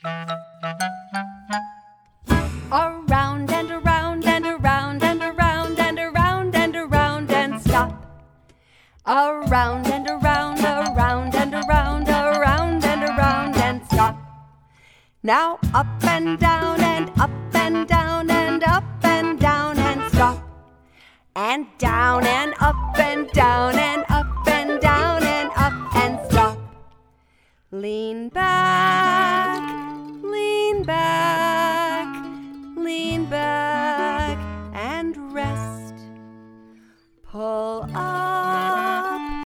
Around and around and around and around and around and around and stop. Around and around, around and around, around and around and stop. Now up and down and up and down and up and down and stop. And down and up